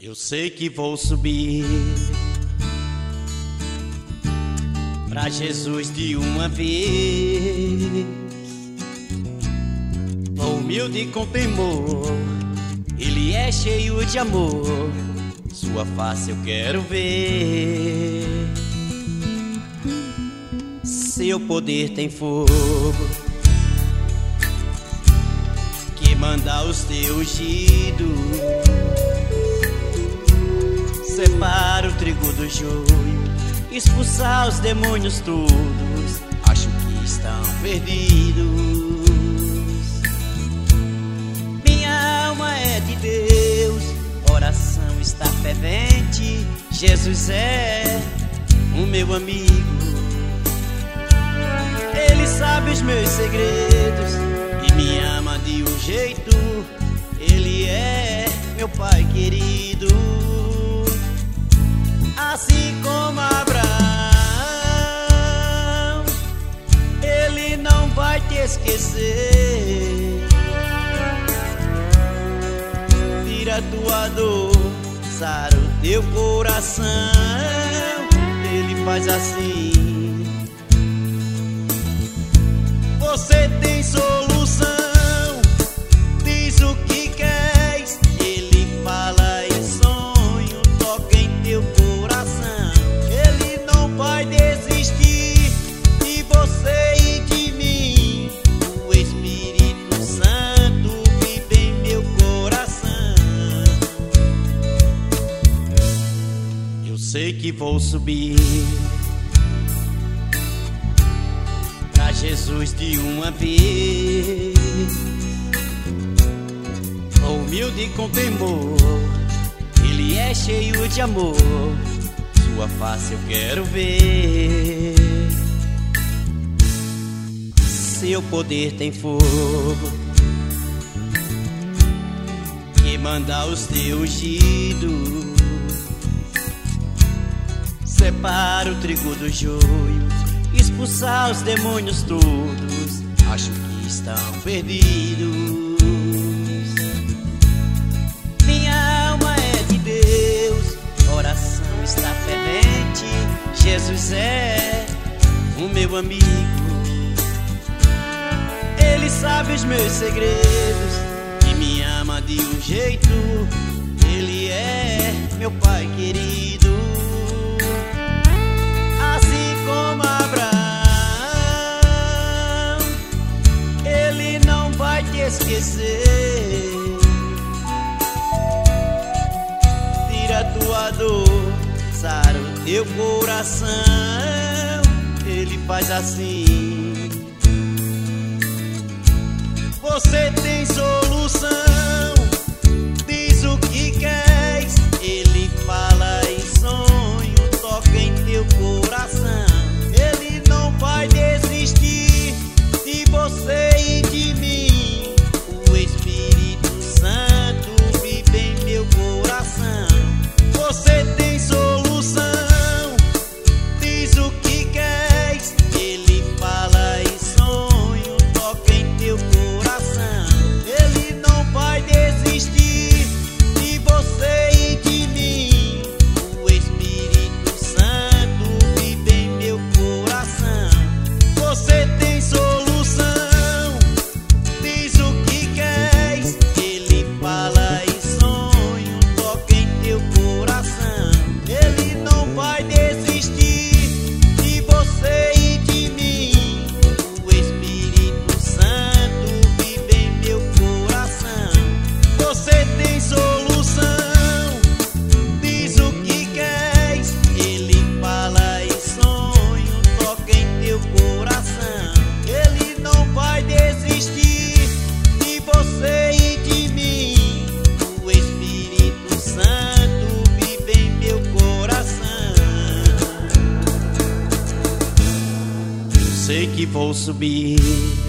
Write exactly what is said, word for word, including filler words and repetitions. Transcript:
Eu sei que vou subir pra Jesus de uma vez. Humilde com temor, Ele é cheio de amor, sua face eu quero ver. Seu poder tem fogo que manda os teus ungidos, separa o trigo do joio, expulsar os demônios todos, acho que estão perdidos. Minha alma é de Deus, oração está fervente, Jesus é o meu amigo. Ele sabe os meus segredos e me ama de um jeito, Ele é meu Pai querido. Assim como Abraão, Ele não vai te esquecer. Tira tua dor, sara o teu coração, Ele faz assim. Você tem solução, diz o que queres, Ele fala em sonho, toca em teu coração. Ele não vai desistir de você e de mim. O Espírito Santo vive em meu coração. Eu sei que vou subir pra Jesus de uma vez. Humilde com temor, Ele é cheio de amor, sua face eu quero ver. Seu poder tem fogo que manda os teus ungidos, separa o trigo do joio, expulsar os demônios todos, acho que estão perdidos. Minha alma é de Deus, oração está fervente, Jesus é o meu amigo. Ele sabe os meus segredos e me ama de um jeito, Ele é meu Pai querido. Assim como Abraão, Ele não vai te esquecer. Tira tua dor, sara o teu coração, Ele faz assim. Você tem solução, diz o que queres, Ele fala em sonho, toca em teu coração. Ele não vai desistir de você e de mim. O Espírito Santo vive em meu coração. Você tem solução, diz o que queres, Ele fala em sonho, toca em teu coração. Ele não vai desistir de você e de mim. O Espírito Santo vive em meu coração. Você tem solução, diz o que queres, Ele fala em sonho, toca em teu coração. Ele não vai desistir de você e de mim. O Espírito Santo vive em meu coração. Você tem solução, diz o que queres, Ele fala em sonho, toca em teu coração. Ele não vai desistir de você e de mim. O Espírito Santo vive em meu coração. Eu sei que vou subir